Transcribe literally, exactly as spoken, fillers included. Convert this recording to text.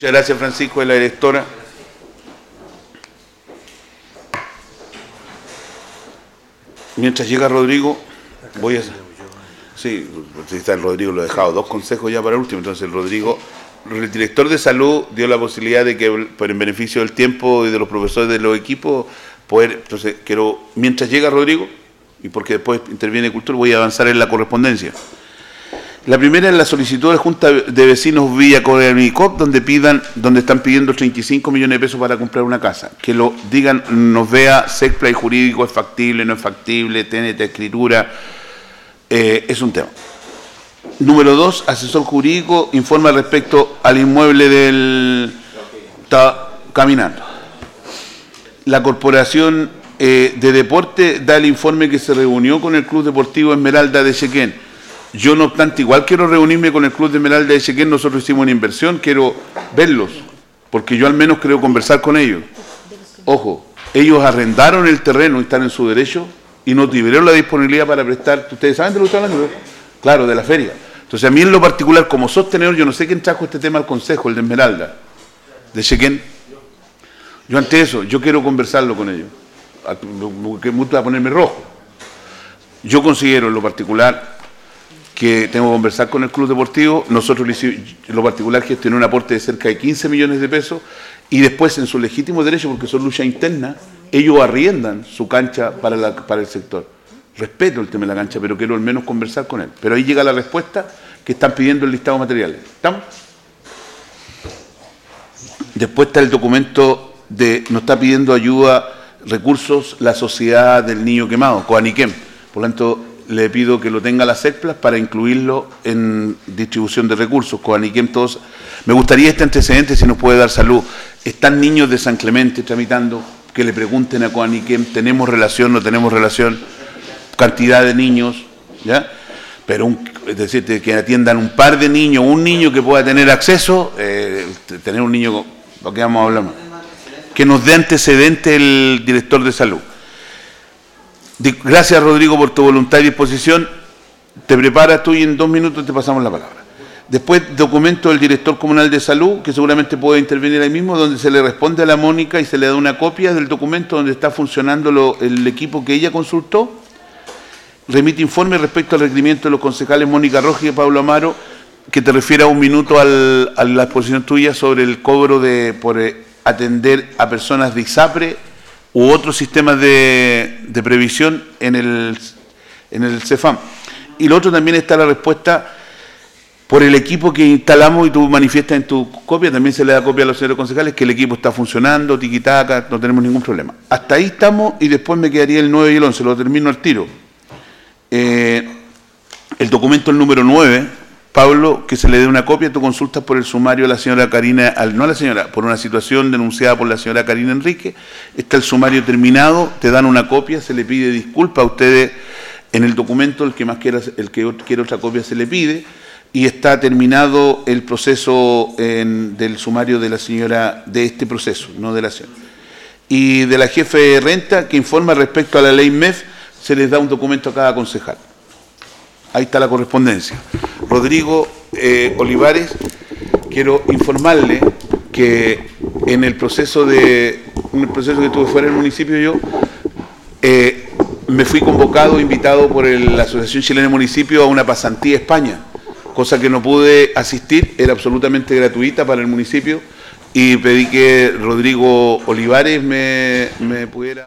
Muchas gracias, Francisco, de la directora. Mientras llega Rodrigo, voy a... Sí, está el Rodrigo, lo he dejado dos consejos ya para el último. Entonces el Rodrigo, el director de salud dio la posibilidad de que, por en beneficio del tiempo y de los profesores de los equipos, poder... Entonces quiero, mientras llega Rodrigo, y porque después interviene Cultura, voy a avanzar en la correspondencia. La primera es la solicitud de Junta de Vecinos Villa Corenicop, donde pidan, donde están pidiendo treinta y cinco millones de pesos para comprar una casa. Que lo digan, nos vea SECPLA y jurídico, es factible, no es factible, T N T, escritura, eh, es un tema. Número dos, asesor jurídico informa respecto al inmueble del... Está caminando. La Corporación eh, de Deporte da el informe que se reunió con el Club Deportivo Esmeralda de Echequén. Yo, no obstante, igual quiero reunirme con el Club de Esmeralda de Echequén, nosotros hicimos una inversión, quiero verlos, porque yo al menos creo conversar con ellos. Ojo, ellos arrendaron el terreno y están en su derecho y nos tuvieron la disponibilidad para prestar. ¿Ustedes saben de lo que estoy hablando? Claro, de la feria. Entonces, a mí en lo particular, como sostenedor, yo no sé quién trajo este tema al Consejo, el de Esmeralda, de Echequén. Yo ante eso, yo quiero conversarlo con ellos, que me gusta ponerme rojo. Yo considero en lo particular que tengo que conversar con el Club Deportivo. Nosotros, en lo particular, gestioné un aporte de cerca de quince millones de pesos y después, en su legítimo derecho, porque son lucha interna, ellos arriendan su cancha para, la, para el sector. Respeto el tema de la cancha, pero quiero al menos conversar con él. Pero ahí llega la respuesta que están pidiendo el listado de materiales. ¿Estamos? Después está el documento de, nos está pidiendo ayuda, recursos, la Sociedad del Niño Quemado, Coaniquem. Por lo tanto, le pido que lo tenga la SECPLA para incluirlo en distribución de recursos. Coaniquem, todos. Me gustaría este antecedente, si nos puede dar salud. Están niños de San Clemente tramitando, que le pregunten a Coaniquem, ¿tenemos relación, no tenemos relación? Cantidad de niños, ¿ya? Pero, un, es decir, que atiendan un par de niños, un niño que pueda tener acceso, eh, tener un niño, ¿para qué vamos a hablar más? Que nos dé antecedente el director de salud. Gracias, Rodrigo, por tu voluntad y disposición. Te preparas tú y en dos minutos te pasamos la palabra. Después, documento del director comunal de salud, que seguramente puede intervenir ahí mismo, donde se le responde a la Mónica y se le da una copia del documento donde está funcionando lo, el equipo que ella consultó. Remite informe respecto al requerimiento de los concejales Mónica Rojas y Pablo Amaro, que te refiere a un minuto al, a la exposición tuya sobre el cobro de por eh, atender a personas de ISAPRE u otros sistemas de, de previsión en el, en el CEFAM. Y lo otro también está la respuesta por el equipo que instalamos, y tú manifiestas en tu copia, también se le da copia a los señores concejales, que el equipo está funcionando, tiquitaca, no tenemos ningún problema. Hasta ahí estamos, y después me quedaría el nueve y el once, lo termino al tiro. Eh, el documento el número nueve, Pablo, que se le dé una copia, tú consultas por el sumario a la señora Karina, al, no a la señora, por una situación denunciada por la señora Karina Enrique. Está el sumario terminado, te dan una copia, se le pide disculpa a ustedes en el documento, el que más quiera, el que quiere otra copia se le pide, y está terminado el proceso en, del sumario de la señora, de este proceso, no de la señora. Y de la jefe de renta, que informa respecto a la ley M E F, se les da un documento a cada concejal. Ahí está la correspondencia. Rodrigo eh, Olivares, quiero informarle que en el proceso de en el proceso que tuve fuera del municipio yo, eh, me fui convocado, invitado por el, la Asociación Chilena de Municipios a una pasantía a España, cosa que no pude asistir, era absolutamente gratuita para el municipio, y pedí que Rodrigo Olivares me, me pudiera...